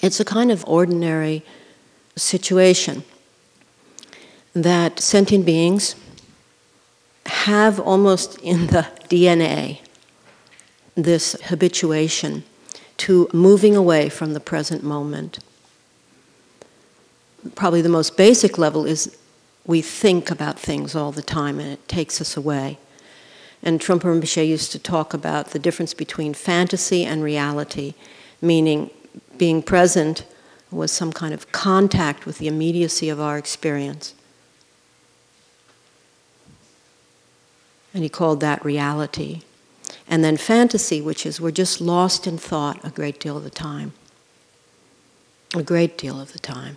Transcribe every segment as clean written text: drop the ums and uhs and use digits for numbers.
It's a kind of ordinary situation that sentient beings have almost in the DNA this habituation to moving away from the present moment. Probably the most basic level is we think about things all the time and it takes us away. And Trungpa Rinpoche used to talk about the difference between fantasy and reality, meaning being present was some kind of contact with the immediacy of our experience. And he called that reality. And then fantasy, which is we're just lost in thought a great deal of the time. A great deal of the time.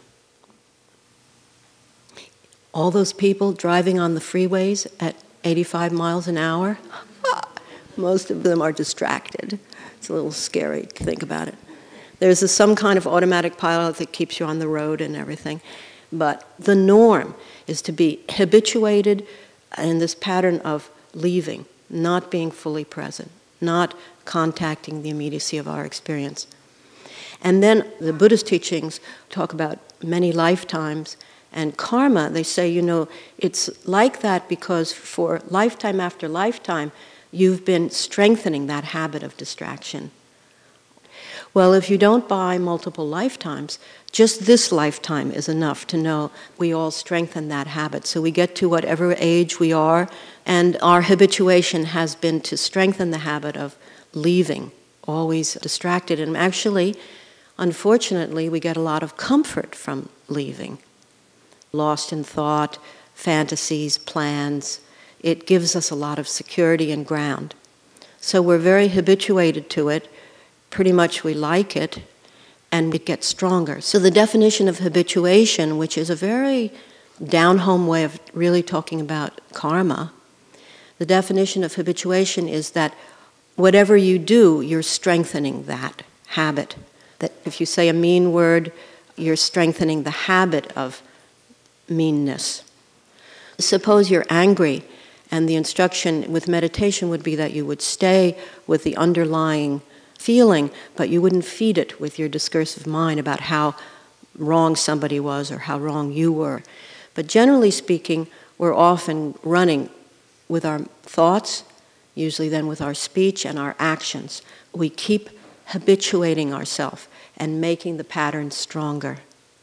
All those people driving on the freeways at 85 miles an hour, most of them are distracted. It's a little scary to think about it. There's some kind of automatic pilot that keeps you on the road and everything. But the norm is to be habituated in this pattern of leaving, not being fully present, not contacting the immediacy of our experience. And then the Buddhist teachings talk about many lifetimes and karma. They say, it's like that because for lifetime after lifetime, you've been strengthening that habit of distraction. Well, if you don't buy multiple lifetimes, just this lifetime is enough to know we all strengthen that habit. So we get to whatever age we are, and our habituation has been to strengthen the habit of leaving, always distracted. And actually, unfortunately, we get a lot of comfort from leaving. Lost in thought, fantasies, plans. It gives us a lot of security and ground. So we're very habituated to it. Pretty much we like it, and it gets stronger. So the definition of habituation, which is a very down-home way of really talking about karma, the definition of habituation is that whatever you do, you're strengthening that habit. That if you say a mean word, you're strengthening the habit of meanness. Suppose you're angry, and the instruction with meditation would be that you would stay with the underlying feeling, but you wouldn't feed it with your discursive mind about how wrong somebody was or how wrong you were. But generally speaking, we're often running with our thoughts, usually then with our speech and our actions. We keep habituating ourselves and making the pattern stronger.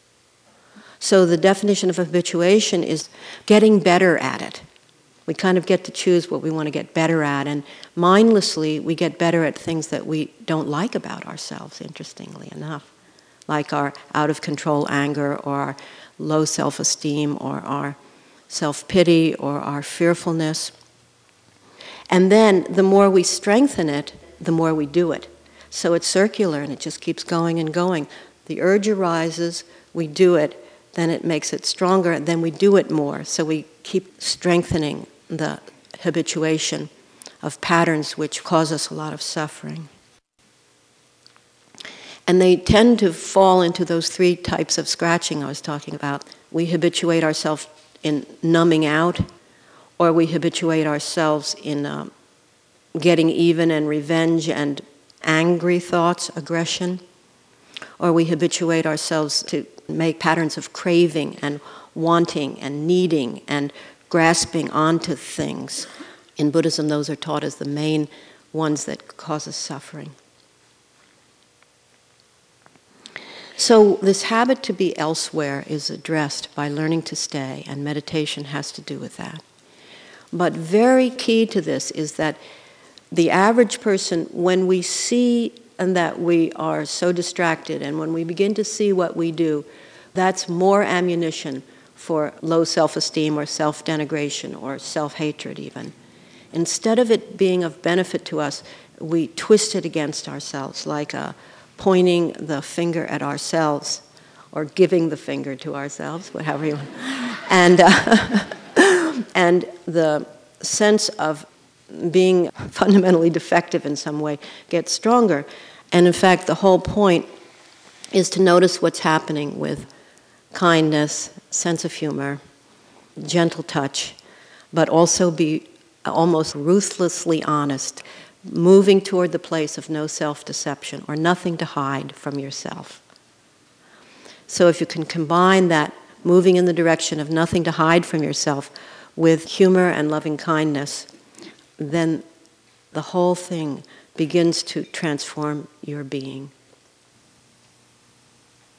So the definition of habituation is getting better at it. We kind of get to choose what we want to get better at, and mindlessly we get better at things that we don't like about ourselves, interestingly enough, like our out-of-control anger or our low self-esteem or our self-pity or our fearfulness. And then the more we strengthen it, the more we do it. So it's circular and it just keeps going and going. The urge arises, we do it, then it makes it stronger, then we do it more. So we keep strengthening the habituation of patterns which cause us a lot of suffering. And they tend to fall into those three types of scratching I was talking about. We habituate ourselves in numbing out, or we habituate ourselves in getting even and revenge and angry thoughts, aggression, or we habituate ourselves to make patterns of craving and wanting and needing and grasping onto things. In Buddhism, those are taught as the main ones that cause us suffering. So this habit to be elsewhere is addressed by learning to stay, and meditation has to do with that. But very key to this is that the average person, when we see and that we are so distracted, and when we begin to see what we do, that's more ammunition for low self-esteem or self-denigration or self-hatred even. Instead of it being of benefit to us, we twist it against ourselves, like pointing the finger at ourselves or giving the finger to ourselves, whatever you want. And, and the sense of being fundamentally defective in some way gets stronger. And in fact, the whole point is to notice what's happening with kindness, sense of humor, gentle touch, but also be almost ruthlessly honest, moving toward the place of no self-deception or nothing to hide from yourself. So if you can combine that moving in the direction of nothing to hide from yourself with humor and loving kindness, then the whole thing begins to transform your being.